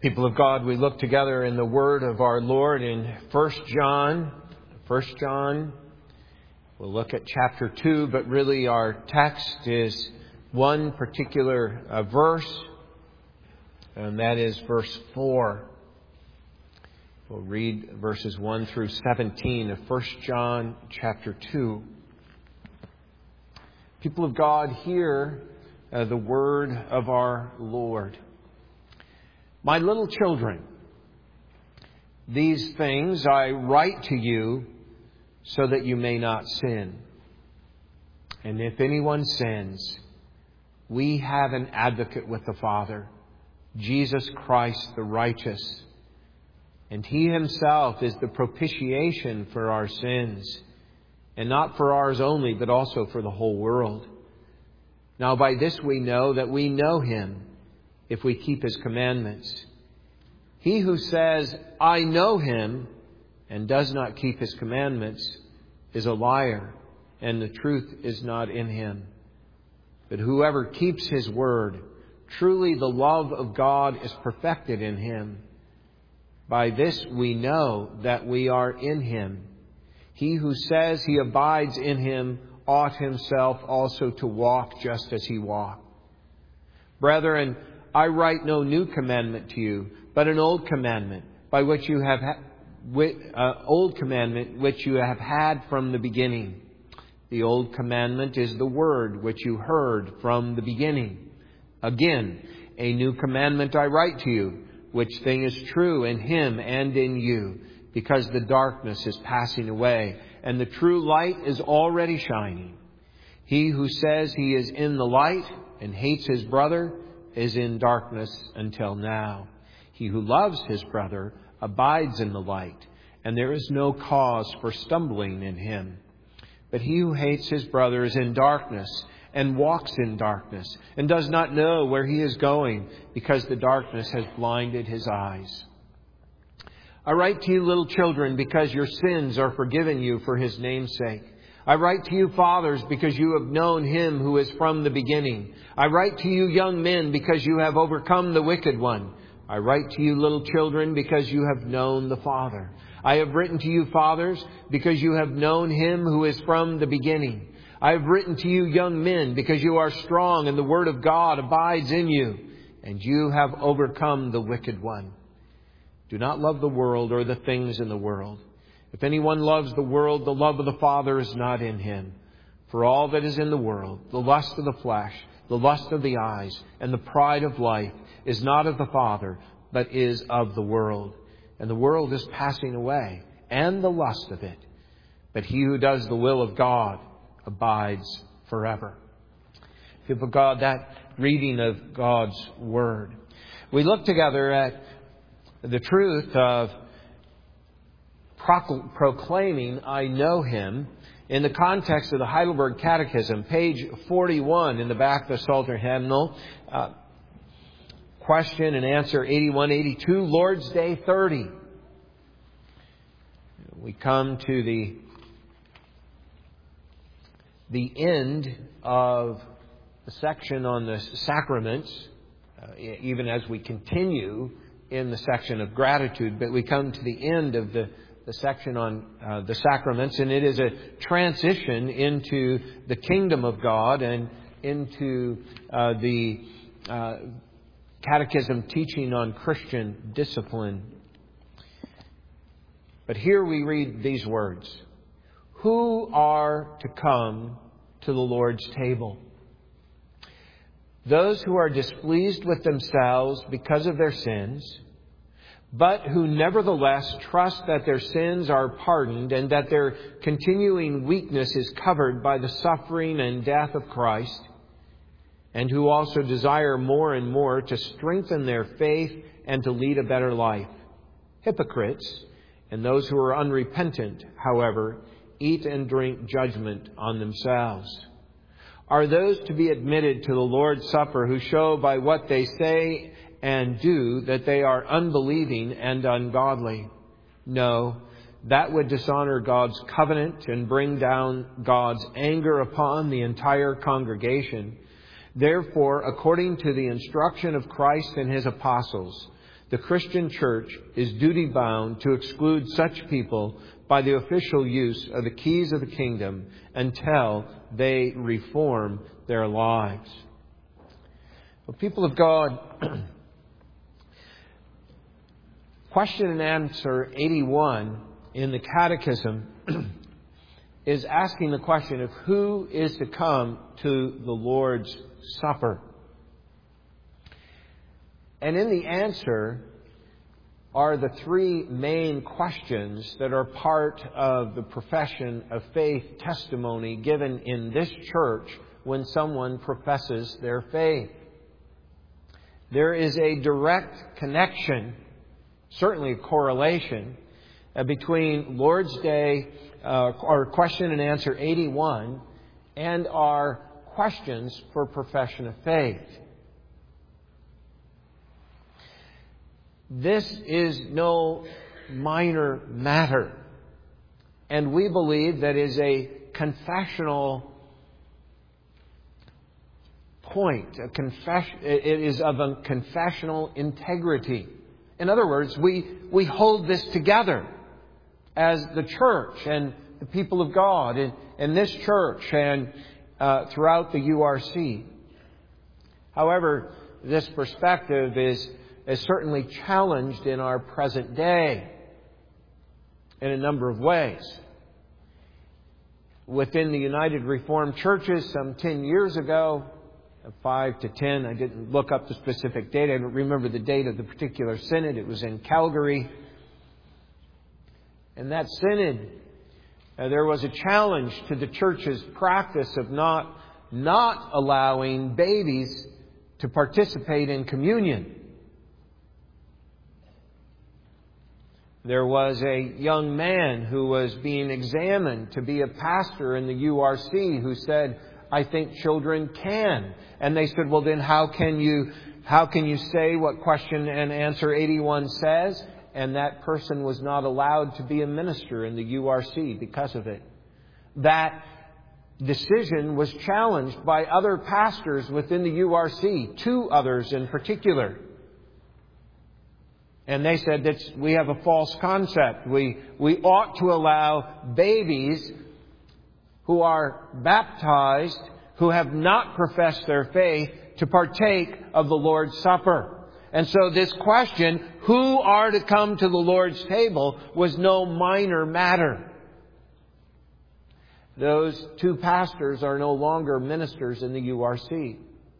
People of God, we look together in the Word of our Lord in 1 John. 1 John, we'll look at chapter 2, but really our text is one particular verse, and that is verse 4. We'll read verses 1 through 17 of 1 John chapter 2. People of God, hear the word of our Lord. My little children, these things I write to you so that you may not sin. And if anyone sins, we have an advocate with the Father, Jesus Christ the righteous. And He Himself is the propitiation for our sins, and not for ours only, but also for the whole world. Now by this we know that we know Him, if we keep His commandments. He who says, I know Him, and does not keep His commandments, is a liar, and the truth is not in him. But whoever keeps His word, truly the love of God is perfected in him. By this we know that we are in Him. He who says he abides in Him ought himself also to walk just as He walked. Brethren, I write no new commandment to you, but an old commandment, by which you have old commandment which you have had from the beginning. The old commandment is the word which you heard from the beginning. Again, a new commandment I write to you, which thing is true in Him and in you, because the darkness is passing away, and the true light is already shining. He who says he is in the light and hates his brother is in darkness until now. He who loves his brother abides in the light, and there is no cause for stumbling in him. But he who hates his brother is in darkness, and walks in darkness, and does not know where he is going, because the darkness has blinded his eyes. I write to you, little children, because your sins are forgiven you for His name's sake. I write to you, fathers, because you have known Him who is from the beginning. I write to you, young men, because you have overcome the wicked one. I write to you, little children, because you have known the Father. I have written to you, fathers, because you have known Him who is from the beginning. I have written to you, young men, because you are strong and the word of God abides in you, and you have overcome the wicked one. Do not love the world or the things in the world. If anyone loves the world, the love of the Father is not in him. For all that is in the world, the lust of the flesh, the lust of the eyes, and the pride of life, is not of the Father, but is of the world. And the world is passing away, and the lust of it. But he who does the will of God abides forever. People of God, that reading of God's Word. We look together at the truth of proclaiming, I know Him, in the context of the Heidelberg Catechism, page 41 in the back of the Psalter Hymnal. Question and answer 8182, Lord's Day 30. We come to the end of the section on the sacraments, even as we continue in the section of gratitude, but we come to the end of the section on the sacraments, and it is a transition into the kingdom of God and into the catechism teaching on Christian discipline. But here we read these words: who are to come to the Lord's table? Those who are displeased with themselves because of their sins, but who nevertheless trust that their sins are pardoned and that their continuing weakness is covered by the suffering and death of Christ, and who also desire more and more to strengthen their faith and to lead a better life. Hypocrites, and those who are unrepentant, however, eat and drink judgment on themselves. Are those to be admitted to the Lord's Supper who show by what they say and do that they are unbelieving and ungodly? No, that would dishonor God's covenant and bring down God's anger upon the entire congregation. Therefore, according to the instruction of Christ and His apostles, the Christian church is duty-bound to exclude such people by the official use of the keys of the kingdom until they reform their lives. Well, people of God, question and answer 81 in the Catechism is asking the question of who is to come to the Lord's Supper. And in the answer are the three main questions that are part of the profession of faith testimony given in this church when someone professes their faith. There is a direct connection, certainly a correlation, between Lord's Day, or question and answer 81, and our questions for profession of faith. This is no minor matter. And we believe that is a confessional point. It is of a confessional integrity. In other words, we hold this together as the church and the people of God in this church and throughout the URC. However, this perspective is certainly challenged in our present day in a number of ways. Within the United Reformed Churches some 10 years ago, 5 to 10, I didn't look up the specific date. I don't remember the date of the particular synod. It was in Calgary. And that synod, there was a challenge to the church's practice of not allowing babies to participate in communion. There was a young man who was being examined to be a pastor in the URC who said, "I think children can." And they said, "Well, then how can you say what question and answer 81 says?" And that person was not allowed to be a minister in the URC because of it. That decision was challenged by other pastors within the URC, 2 others in particular. And they said that we have a false concept. We ought to allow babies who are baptized, who have not professed their faith, to partake of the Lord's Supper. And so this question, who are to come to the Lord's table, was no minor matter. Those 2 pastors are no longer ministers in the URC.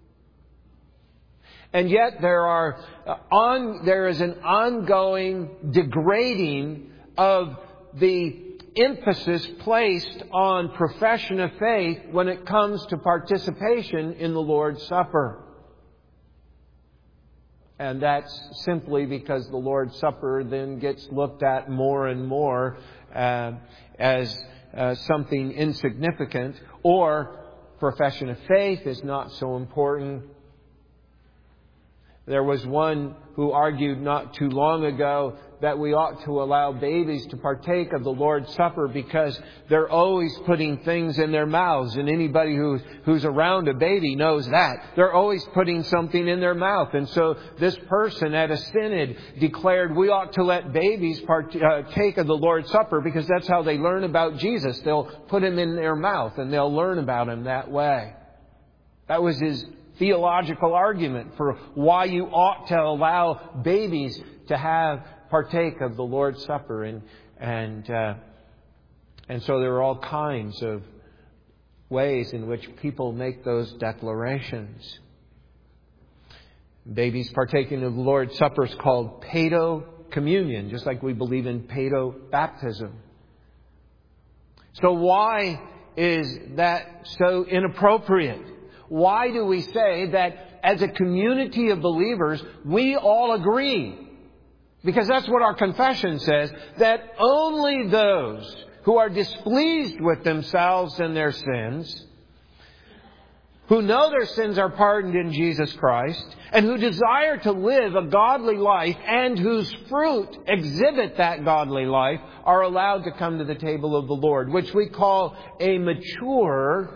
And yet there is an ongoing degrading of the emphasis placed on profession of faith when it comes to participation in the Lord's Supper. And that's simply because the Lord's Supper then gets looked at more and more as something insignificant, or profession of faith is not so important. There was one who argued not too long ago that we ought to allow babies to partake of the Lord's Supper because they're always putting things in their mouths. And anybody who's around a baby knows that. They're always putting something in their mouth. And so this person at a synod declared we ought to let babies partake of the Lord's Supper because that's how they learn about Jesus. They'll put him in their mouth and they'll learn about him that way. That was his theological argument for why you ought to allow babies to partake of the Lord's Supper. And so there are all kinds of ways in which people make those declarations. Babies partaking of the Lord's Supper is called paedo communion, just like we believe in paedo baptism. So why is that so inappropriate? Why do we say that as a community of believers, we all agree? Because that's what our confession says, that only those who are displeased with themselves and their sins, who know their sins are pardoned in Jesus Christ, and who desire to live a godly life and whose fruit exhibit that godly life, are allowed to come to the table of the Lord, which we call a mature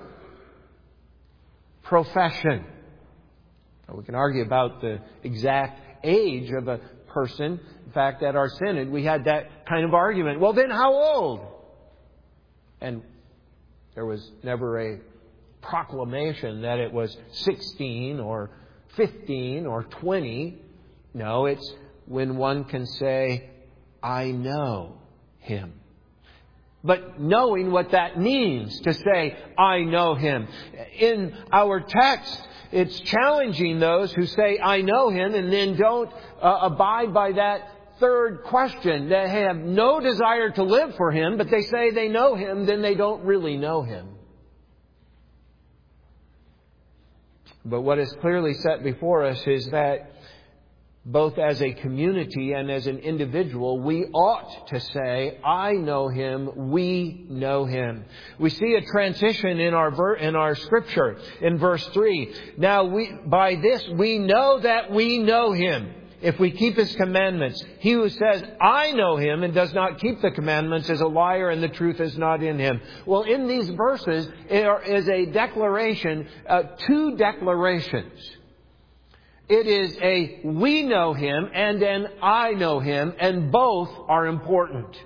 profession. We can argue about the exact age of a person. In fact, at our synod, we had that kind of argument. Well, then how old? And there was never a proclamation that it was 16 or 15 or 20. No, it's when one can say, I know Him. But knowing what that means to say, I know Him. In our text, it's challenging those who say, I know Him, and then don't abide by that third question. They have no desire to live for Him, but they say they know Him, then they don't really know Him. But what is clearly set before us is that both as a community and as an individual, we ought to say, I know Him, we know Him. We see a transition in our Scripture in verse 3. Now, by this we know that we know Him, if we keep His commandments. He who says, I know Him, and does not keep the commandments is a liar, and the truth is not in him. Well, in these verses, there is a declaration, two declarations. It is a we know Him and an I know Him, and both are important.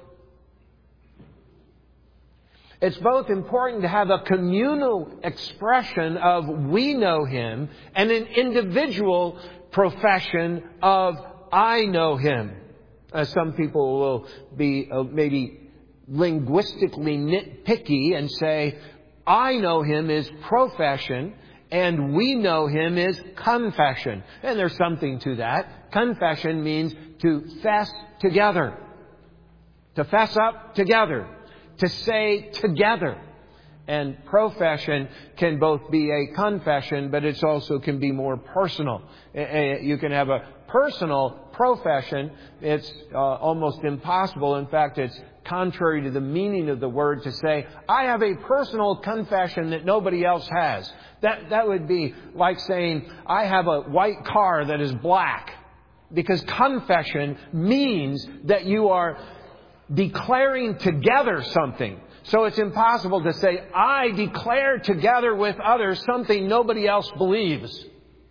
It's both important to have a communal expression of we know Him and an individual profession of I know Him. Some people will be maybe linguistically nitpicky and say, I know Him is profession, and we know Him is confession. And there's something to that. Confession means to fess together. To fess up together. To say together. And profession can both be a confession, but it also can be more personal. You can have a personal profession. It's almost impossible. In fact, it's contrary to the meaning of the word to say, I have a personal confession that nobody else has. That would be like saying, I have a white car that is black. Because confession means that you are declaring together something. So it's impossible to say, I declare together with others something nobody else believes.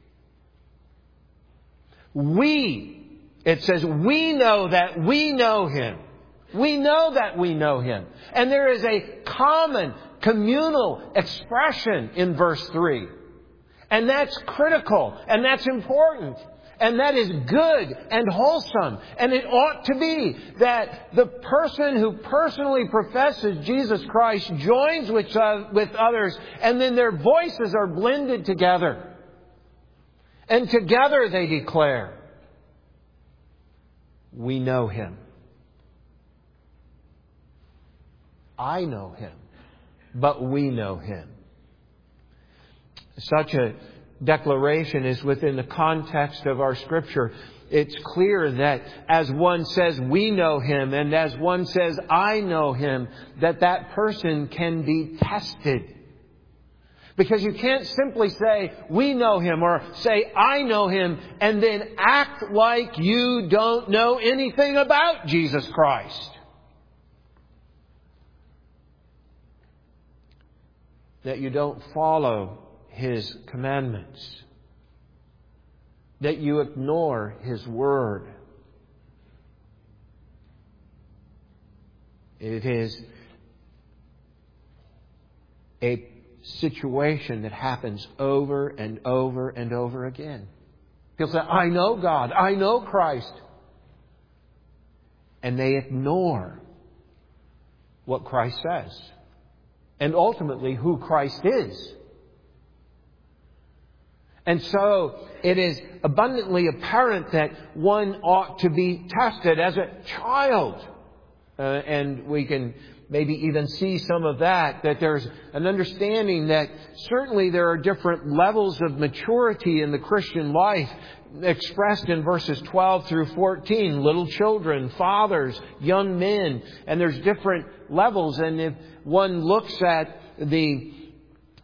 It says, we know that we know Him. We know that we know Him. And there is a common communal expression in verse 3. And that's critical. And that's important. And that is good and wholesome. And it ought to be that the person who personally professes Jesus Christ joins with others, and then their voices are blended together. And together they declare, we know Him. I know Him, but we know Him. Such a declaration is within the context of our Scripture. It's clear that as one says, we know Him, and as one says, I know Him, that person can be tested. Because you can't simply say, we know Him, or say, I know Him, and then act like you don't know anything about Jesus Christ. That you don't follow His commandments. That you ignore His Word. It is a situation that happens over and over and over again. People say, I know God. I know Christ. And they ignore what Christ says. And ultimately who Christ is. And so it is abundantly apparent that one ought to be tested as a child. And we can maybe even see some of that there's an understanding that certainly there are different levels of maturity in the Christian life expressed in verses 12 through 14. Little children, fathers, young men. And there's different levels. And if one looks at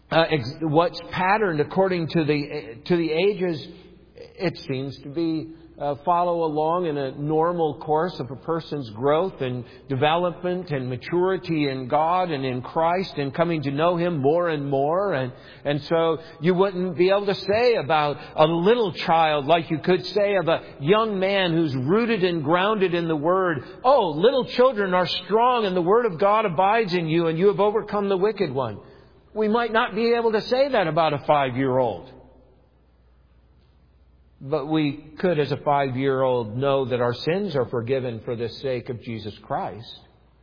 what's patterned according to the ages, it seems to be follow along in a normal course of a person's growth and development and maturity in God and in Christ and coming to know Him more and more. And so you wouldn't be able to say about a little child like you could say of a young man who's rooted and grounded in the Word. Oh, little children are strong and the Word of God abides in you and you have overcome the wicked one. We might not be able to say that about a 5-year-old. But we could, as a 5-year-old, know that our sins are forgiven for the sake of Jesus Christ.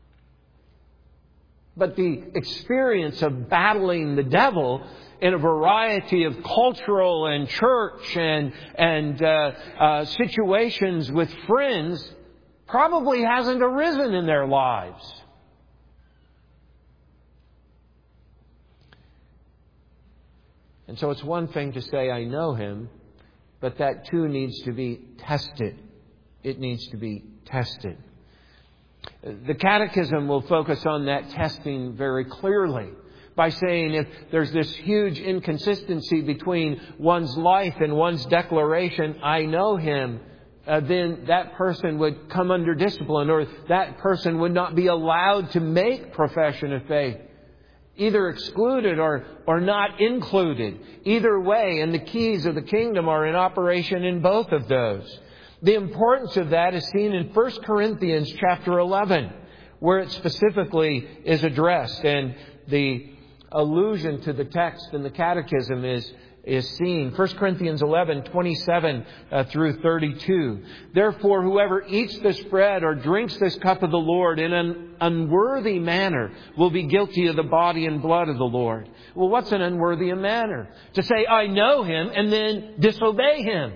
But the experience of battling the devil in a variety of cultural and church and situations with friends probably hasn't arisen in their lives. And so it's one thing to say, I know Him. But that too needs to be tested. It needs to be tested. The Catechism will focus on that testing very clearly by saying if there's this huge inconsistency between one's life and one's declaration, I know Him, then that person would come under discipline, or that person would not be allowed to make profession of faith. Either excluded or not included. Either way, and the keys of the kingdom are in operation in both of those. The importance of that is seen in 1 Corinthians chapter 11, where it specifically is addressed. And the allusion to the text in the Catechism is seen. 1 Corinthians 11, 27 through 32. Therefore, whoever eats this bread or drinks this cup of the Lord in an unworthy manner will be guilty of the body and blood of the Lord. Well, what's an unworthy manner? To say, I know Him, and then disobey Him.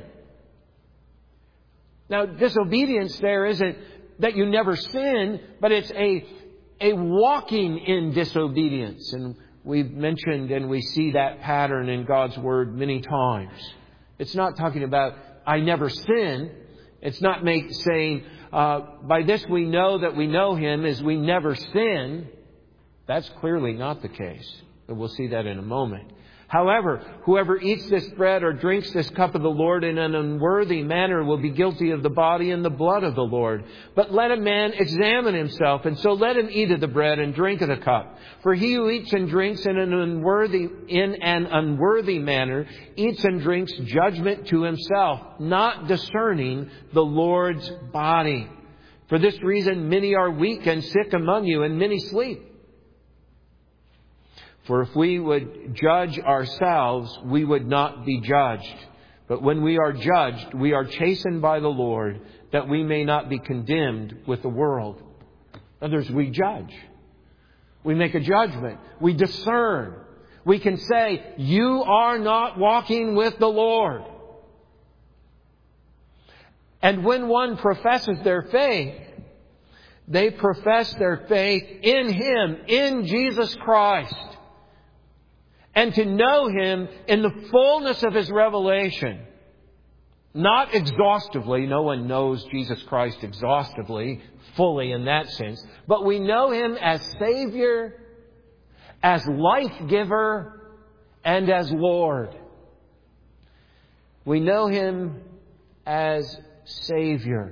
Now, disobedience there isn't that you never sin, but it's a walking in disobedience. And we've mentioned and we see that pattern in God's Word many times. It's not talking about, I never sin. It's not saying, by this we know that we know Him as we never sin. That's clearly not the case. But we'll see that in a moment. However, whoever eats this bread or drinks this cup of the Lord in an unworthy manner will be guilty of the body and the blood of the Lord. But let a man examine himself, and so let him eat of the bread and drink of the cup. For he who eats and drinks in an unworthy manner eats and drinks judgment to himself, not discerning the Lord's body. For this reason many are weak and sick among you, and many sleep. For if we would judge ourselves, we would not be judged. But when we are judged, we are chastened by the Lord, that we may not be condemned with the world. In other words, we judge. We make a judgment. We discern. We can say, you are not walking with the Lord. And when one professes their faith, they profess their faith in Him, in Jesus Christ. And to know Him in the fullness of His revelation. Not exhaustively. No one knows Jesus Christ exhaustively, fully in that sense. But we know Him as Savior, as life-giver, and as Lord. We know Him as Savior.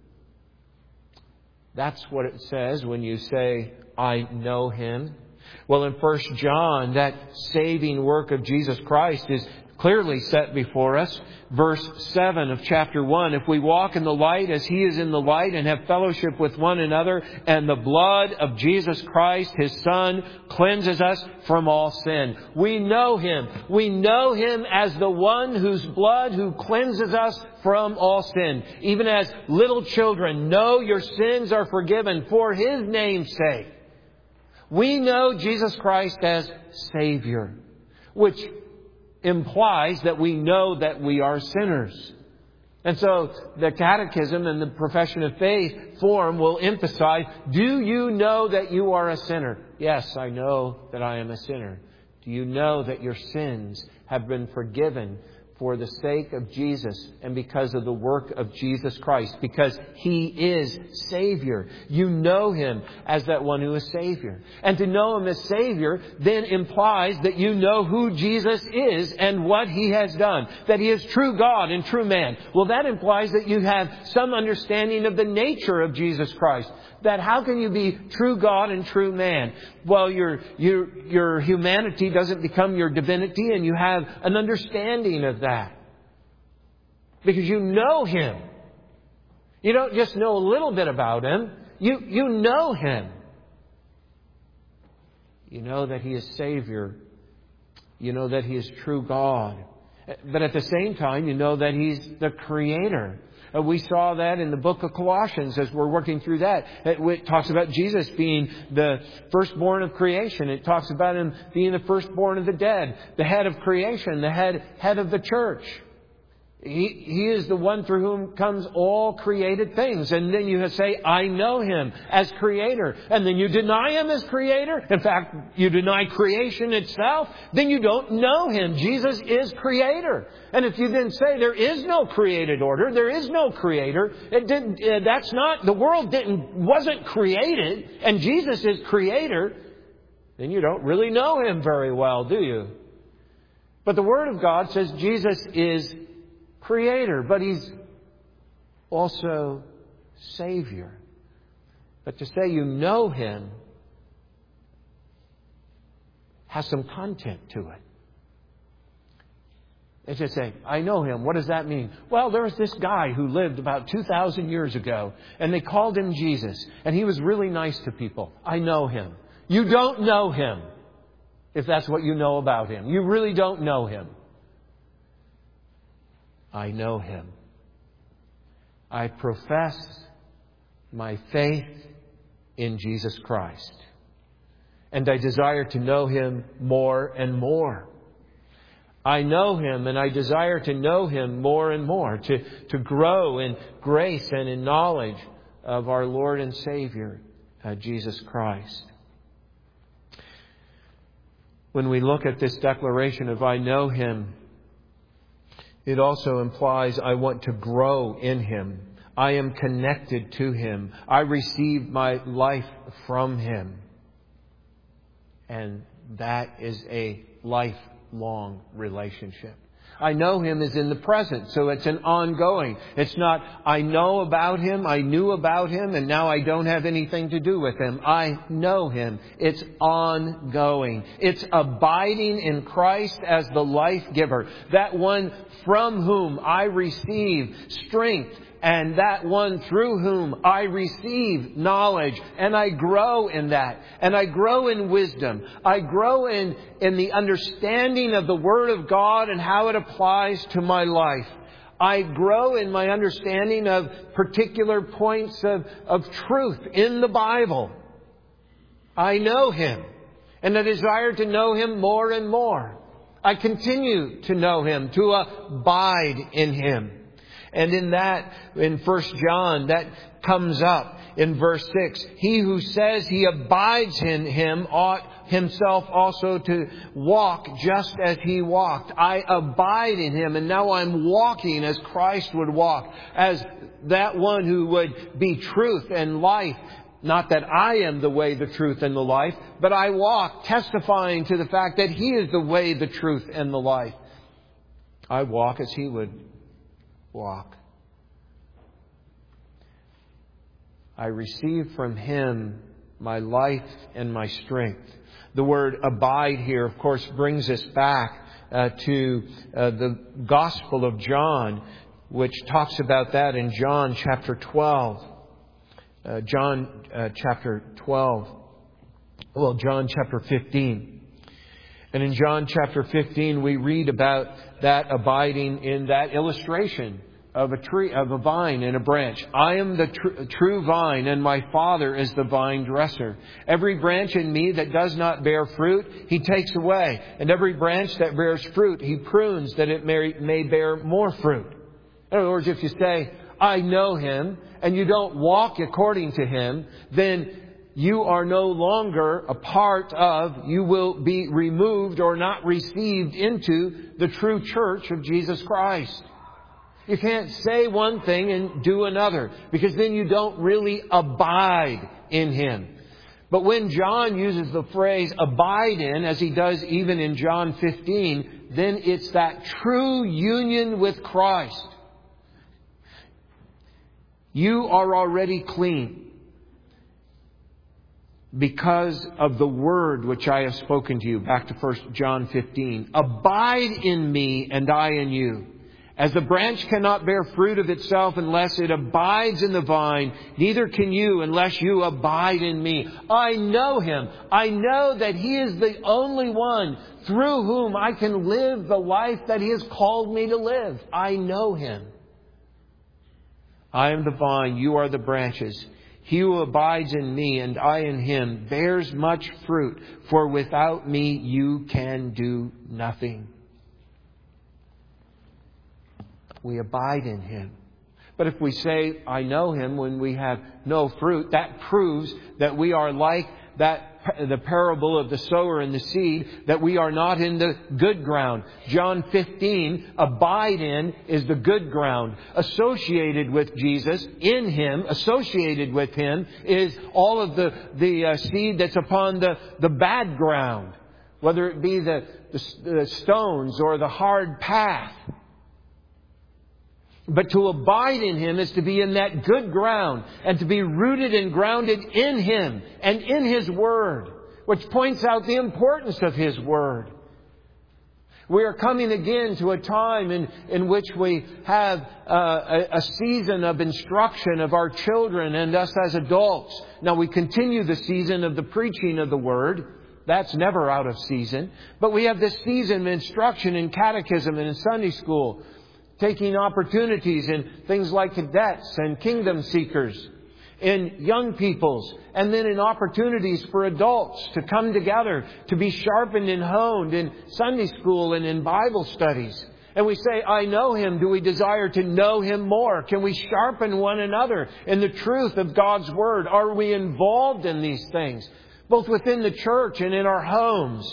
That's what it says when you say, I know Him. Well, in 1 John, that saving work of Jesus Christ is clearly set before us. Verse 7 of chapter 1, if we walk in the light as He is in the light and have fellowship with one another, and the blood of Jesus Christ, His Son, cleanses us from all sin. We know Him. We know Him as the one whose blood who cleanses us from all sin. Even as little children, know your sins are forgiven for His name's sake. We know Jesus Christ as Savior, which implies that we know that we are sinners. And so the Catechism and the Profession of Faith form will emphasize, do you know that you are a sinner? Yes, I know that I am a sinner. Do you know that your sins have been forgiven for the sake of Jesus and because of the work of Jesus Christ, because He is Savior. You know Him as that one who is Savior. And to know Him as Savior then implies that you know who Jesus is and what He has done. That He is true God and true man. Well, that implies that you have some understanding of the nature of Jesus Christ. That how can you be true God and true man? Well, your humanity doesn't become your divinity, and you have an understanding of that. Because you know Him. You don't just know a little bit about Him. You know Him. You know that He is Savior. You know that He is true God. But at the same time, you know that He's the Creator. We saw that in the book of Colossians as we're working through that. It talks about Jesus being the firstborn of creation. It talks about Him being the firstborn of the dead, the head of creation, the head of the church. He is the one through whom comes all created things. And then you say, I know Him as Creator. And then you deny Him as Creator. In fact, you deny creation itself. Then you don't know Him. Jesus is Creator. And if you then say there is no created order, there is no Creator, the world wasn't created, and Jesus is Creator, then you don't really know Him very well, do you? But the Word of God says Jesus is Creator, but He's also Savior. But to say you know Him has some content to it. It's just saying, I know Him. What does that mean? Well, there was this guy who lived about 2,000 years ago, and they called Him Jesus, and He was really nice to people. I know Him. You don't know Him, if that's what you know about Him. You really don't know Him. I know Him. I profess my faith in Jesus Christ. And I desire to know Him more and more. I know Him and I desire to know Him more and more. To grow in grace and in knowledge of our Lord and Savior, Jesus Christ. When we look at this declaration of I know Him, it also implies I want to grow in Him. I am connected to Him. I receive my life from Him. And that is a lifelong relationship. I know Him is in the present, so it's an ongoing. It's not, I know about Him, I knew about Him, and now I don't have anything to do with Him. I know Him. It's ongoing. It's abiding in Christ as the life giver. That one from whom I receive strength, and that one through whom I receive knowledge, and I grow in that, and I grow in wisdom. I grow in the understanding of the Word of God and how it applies to my life. I grow in my understanding of particular points of truth in the Bible. I know Him, and I desire to know Him more and more. I continue to know Him, to abide in Him. And in 1 John, that comes up in verse 6. He who says he abides in Him ought himself also to walk just as He walked. I abide in Him, and now I'm walking as Christ would walk, as that one who would be truth and life. Not that I am the way, the truth, and the life, but I walk testifying to the fact that He is the way, the truth, and the life. I walk as He would walk. I receive from Him my life and my strength. The word abide here, of course, brings us back to the Gospel of John, which talks about that in John chapter 12. John chapter 15. And in John chapter 15, we read about that abiding in that illustration of a tree, of a vine and a branch. I am the true vine, and my Father is the vine dresser. Every branch in me that does not bear fruit, He takes away. And every branch that bears fruit, He prunes that it may bear more fruit. In other words, if you say, I know Him, and you don't walk according to Him, then you are no longer a part of, you will be removed or not received into the true church of Jesus Christ. You can't say one thing and do another, because then you don't really abide in Him. But when John uses the phrase abide in, as he does even in John 15, then it's that true union with Christ. You are already clean because of the word which I have spoken to you. Back to 1 John 15. Abide in me and I in you. As the branch cannot bear fruit of itself unless it abides in the vine, neither can you unless you abide in me. I know Him. I know that He is the only one through whom I can live the life that He has called me to live. I know Him. I am the vine, you are the branches. He who abides in me and I in him bears much fruit, for without me you can do nothing. We abide in Him. But if we say, I know Him, when we have no fruit, that proves that we are like the parable of the sower and the seed, that we are not in the good ground. John 15, abide in is the good ground. Associated with Jesus, in Him, associated with Him, is all of the seed that's upon the bad ground. Whether it be the stones or the hard path. But to abide in Him is to be in that good ground and to be rooted and grounded in Him and in His Word, which points out the importance of His Word. We are coming again to a time in which we have a season of instruction of our children and us as adults. Now we continue the season of the preaching of the Word. That's never out of season. But we have this season of instruction in catechism and in Sunday school, taking opportunities in things like cadets and kingdom seekers, in young peoples, and then in opportunities for adults to come together, to be sharpened and honed in Sunday school and in Bible studies. And we say, I know Him. Do we desire to know Him more? Can we sharpen one another in the truth of God's Word? Are we involved in these things, both within the church and in our homes?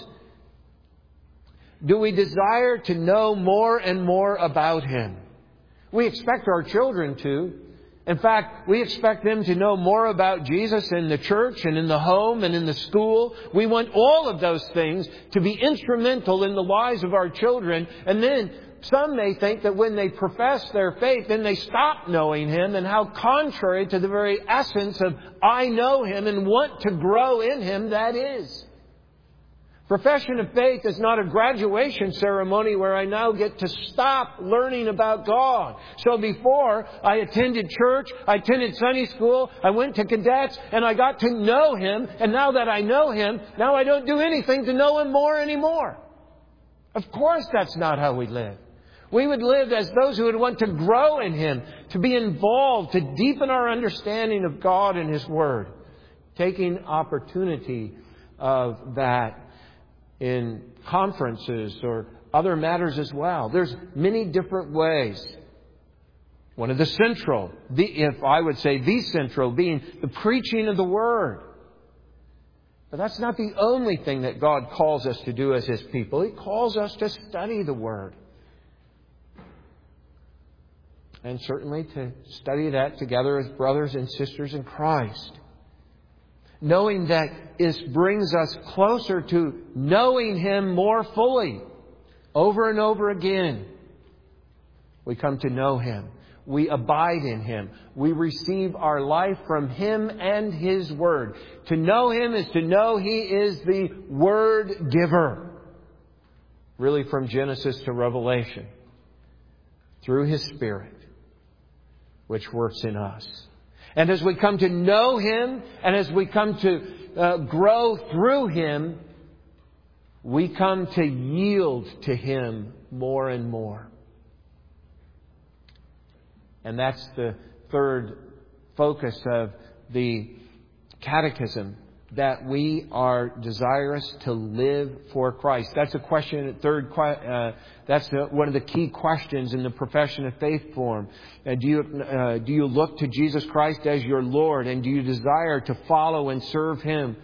Do we desire to know more and more about Him? We expect our children to. In fact, we expect them to know more about Jesus in the church and in the home and in the school. We want all of those things to be instrumental in the lives of our children. And then some may think that when they profess their faith, then they stop knowing Him, and how contrary to the very essence of I know Him and want to grow in Him that is. Profession of faith is not a graduation ceremony where I now get to stop learning about God. So before I attended church, I attended Sunday school, I went to cadets, and I got to know Him. And now that I know Him, now I don't do anything to know Him more anymore. Of course that's not how we live. We would live as those who would want to grow in Him, to be involved, to deepen our understanding of God and His Word. Taking opportunity of that in conferences or other matters as well. There's many different ways. One of the central, if I would say the central, being the preaching of the Word. But that's not the only thing that God calls us to do as His people. He calls us to study the Word. And certainly to study that together as brothers and sisters in Christ. Knowing that it brings us closer to knowing Him more fully. Over and over again, we come to know Him. We abide in Him. We receive our life from Him and His Word. To know Him is to know He is the Word giver. Really from Genesis to Revelation. Through His Spirit, which works in us. And as we come to know Him, and as we come to grow through Him, we come to yield to Him more and more. And that's the third focus of the catechism, that we are desirous to live for Christ? That's a question. That's one of the key questions in the profession of faith form. Do you look to Jesus Christ as your Lord, and do you desire to follow and serve Him?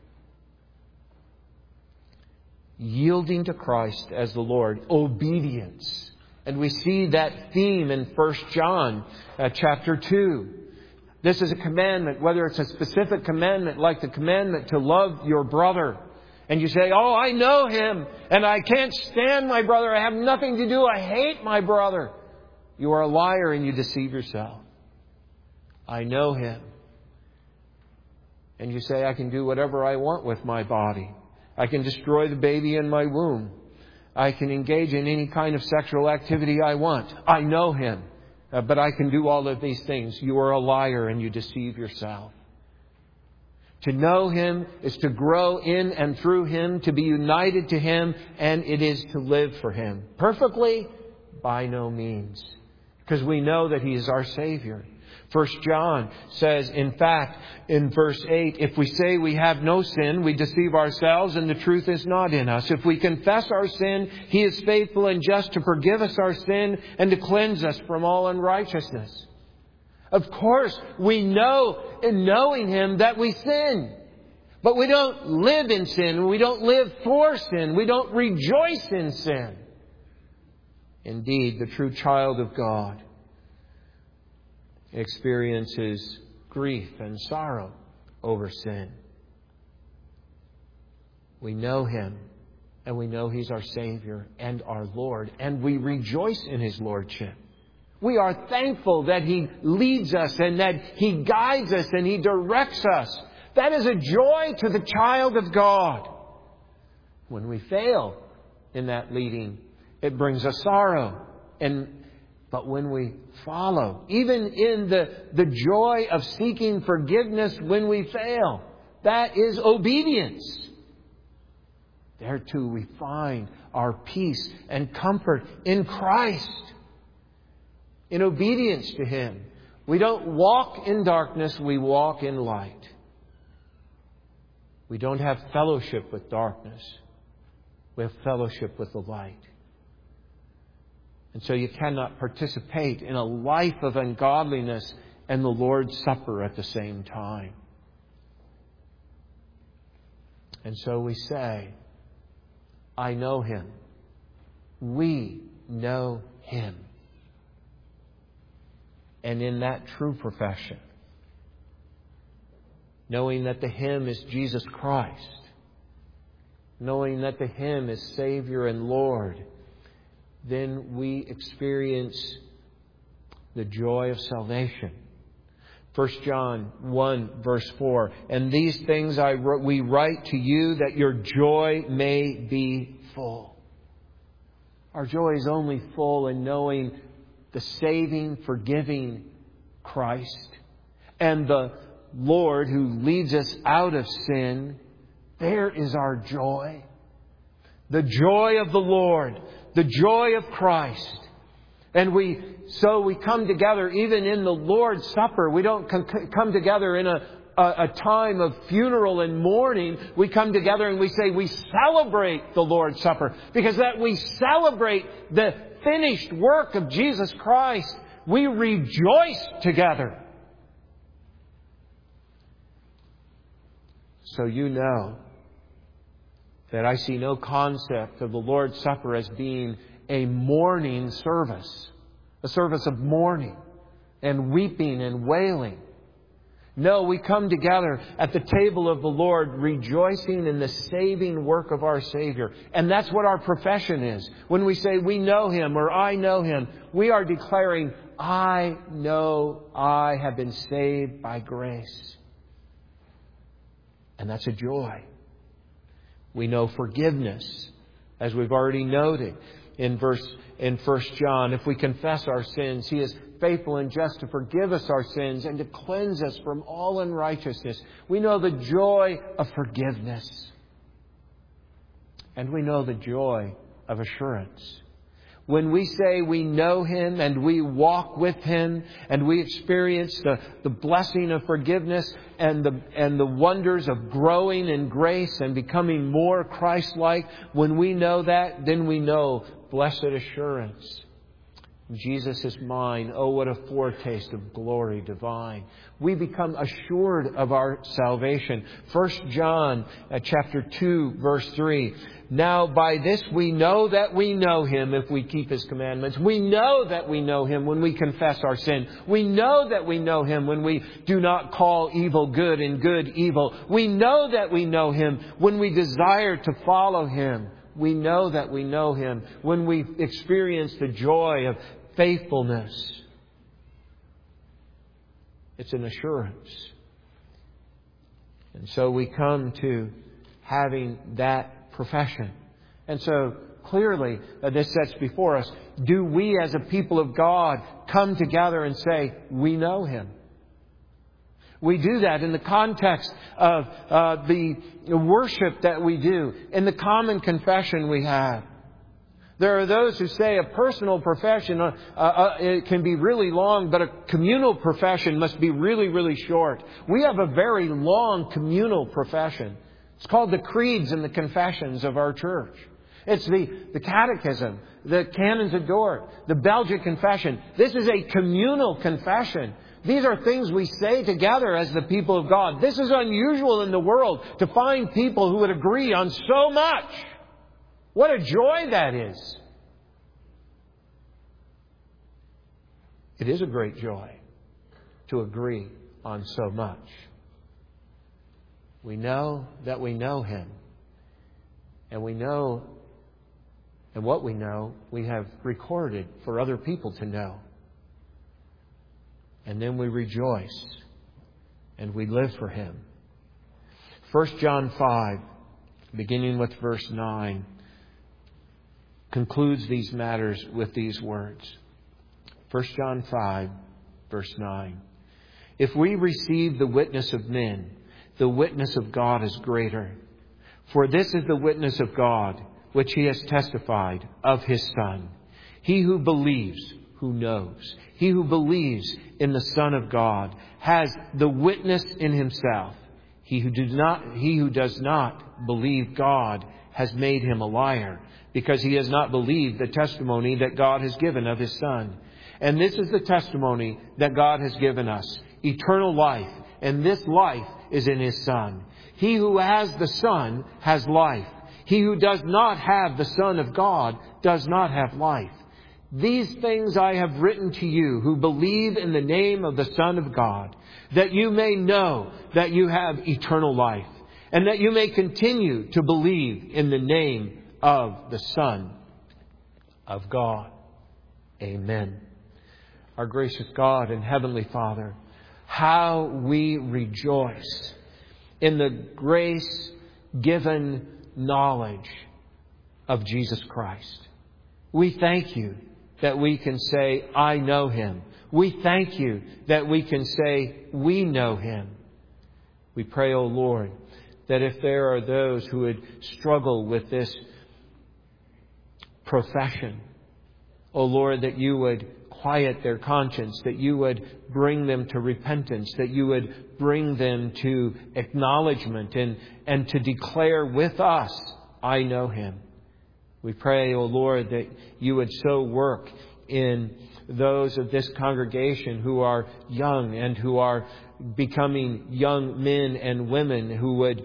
Yielding to Christ as the Lord, obedience. And we see that theme in 1 John chapter 2. This is a commandment, whether it's a specific commandment like the commandment to love your brother. And you say, oh, I know him and I can't stand my brother. I have nothing to do. I hate my brother. You are a liar and you deceive yourself. I know him. And you say, I can do whatever I want with my body. I can destroy the baby in my womb. I can engage in any kind of sexual activity I want. I know him. But I can do all of these things. You are a liar and you deceive yourself. To know Him is to grow in and through Him, to be united to Him, and it is to live for Him. Perfectly? By no means. Because we know that He is our Savior. 1 John says, in fact, in verse 8, if we say we have no sin, we deceive ourselves and the truth is not in us. If we confess our sin, He is faithful and just to forgive us our sin and to cleanse us from all unrighteousness. Of course, we know in knowing Him that we sin. But we don't live in sin. We don't live for sin. We don't rejoice in sin. Indeed, the true child of God experiences grief and sorrow over sin. We know Him, and we know He's our Savior and our Lord, and we rejoice in His Lordship. We are thankful that He leads us and that He guides us and He directs us. That is a joy to the child of God. When we fail in that leading, it brings us sorrow. But when we follow, even in the joy of seeking forgiveness when we fail, that is obedience. There too we find our peace and comfort in Christ, in obedience to Him. We don't walk in darkness, we walk in light. We don't have fellowship with darkness. We have fellowship with the light. And so you cannot participate in a life of ungodliness and the Lord's Supper at the same time. And so we say, I know Him. We know Him. And in that true profession, knowing that the Him is Jesus Christ, knowing that the Him is Savior and Lord, then we experience the joy of salvation. 1 John 1 verse 4, and these things we write to you that your joy may be full. Our joy is only full in knowing the saving, forgiving Christ and the Lord who leads us out of sin. There is our joy. The joy of the Lord. The joy of Christ. And we come together even in the Lord's Supper. We don't come together in a time of funeral and mourning. We come together and we say we celebrate the Lord's Supper. Because that we celebrate the finished work of Jesus Christ. We rejoice together. So you know that I see no concept of the Lord's Supper as being a mourning service. A service of mourning and weeping and wailing. No, we come together at the table of the Lord rejoicing in the saving work of our Savior. And that's what our profession is. When we say we know Him or I know Him, we are declaring, I know I have been saved by grace. And that's a joy. We know forgiveness, as we've already noted in 1 John. If we confess our sins, He is faithful and just to forgive us our sins and to cleanse us from all unrighteousness. We know the joy of forgiveness. And we know the joy of assurance. when we say we know Him and we walk with Him and we experience the blessing of forgiveness and the wonders of growing in grace and becoming more Christ-like, when we know that, then we know blessed assurance. Jesus is mine. Oh, what a foretaste of glory divine. We become assured of our salvation. 1 John chapter 2, verse 3. Now by this we know that we know Him if we keep His commandments. We know that we know Him when we confess our sin. We know that we know Him when we do not call evil good and good evil. We know that we know Him when we desire to follow Him. We know that we know Him when we experience the joy of faithfulness. It's an assurance. And so we come to having that profession. And so clearly this sets before us, do we as a people of God come together and say, we know Him? We do that in the context of the worship that we do, in the common confession we have. There are those who say a personal profession it can be really long, but a communal profession must be really, really short. We have a very long communal profession. It's called the creeds and the confessions of our church. It's the catechism, the canons of Dort, the Belgic confession. This is a communal confession. These are things we say together as the people of God. This is unusual in the world, to find people who would agree on so much. What a joy that is. It is a great joy to agree on so much. We know that we know Him. And we know, and what we know, we have recorded for other people to know. And then we rejoice and we live for Him. 1 John 5, beginning with verse 9, concludes these matters with these words. 1 John 5, verse 9. If we receive the witness of men, the witness of God is greater. For this is the witness of God, which He has testified of His Son. He who believes, who knows. He who believes in the Son of God has the witness in himself. He who does not believe God has made him a liar, because he has not believed the testimony that God has given of His Son. And this is the testimony that God has given us, eternal life, and this life is in His Son. He who has the Son has life. He who does not have the Son of God does not have life. These things I have written to you who believe in the name of the Son of God, that you may know that you have eternal life, and that you may continue to believe in the name of the Son of God. Amen. Our gracious God and Heavenly Father, how we rejoice in the grace-given knowledge of Jesus Christ. We thank You that we can say, I know Him. We thank You that we can say, we know Him. We pray, O Lord, that if there are those who would struggle with this profession, O Lord, that You would quiet their conscience, that You would bring them to repentance, that You would bring them to acknowledgement and to declare with us, I know Him. We pray, O Lord, that You would so work in those of this congregation who are young and who are becoming young men and women who would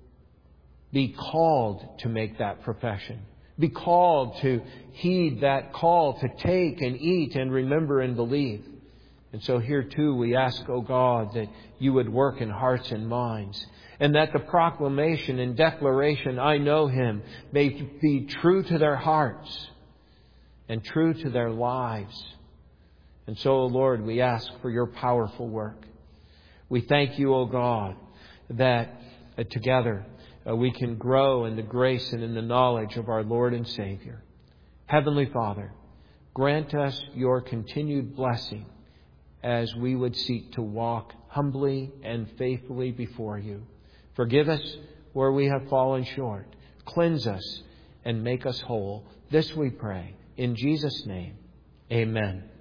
be called to make that profession. Be called to heed that call to take and eat and remember and believe. And so here too we ask, O God, that You would work in hearts and minds, and that the proclamation and declaration, I know Him, may be true to their hearts and true to their lives. And so, O Lord, we ask for Your powerful work. We thank You, O God, that together we can grow in the grace and in the knowledge of our Lord and Savior. Heavenly Father, grant us Your continued blessing as we would seek to walk humbly and faithfully before You. Forgive us where we have fallen short. Cleanse us and make us whole. This we pray In Jesus' name, amen.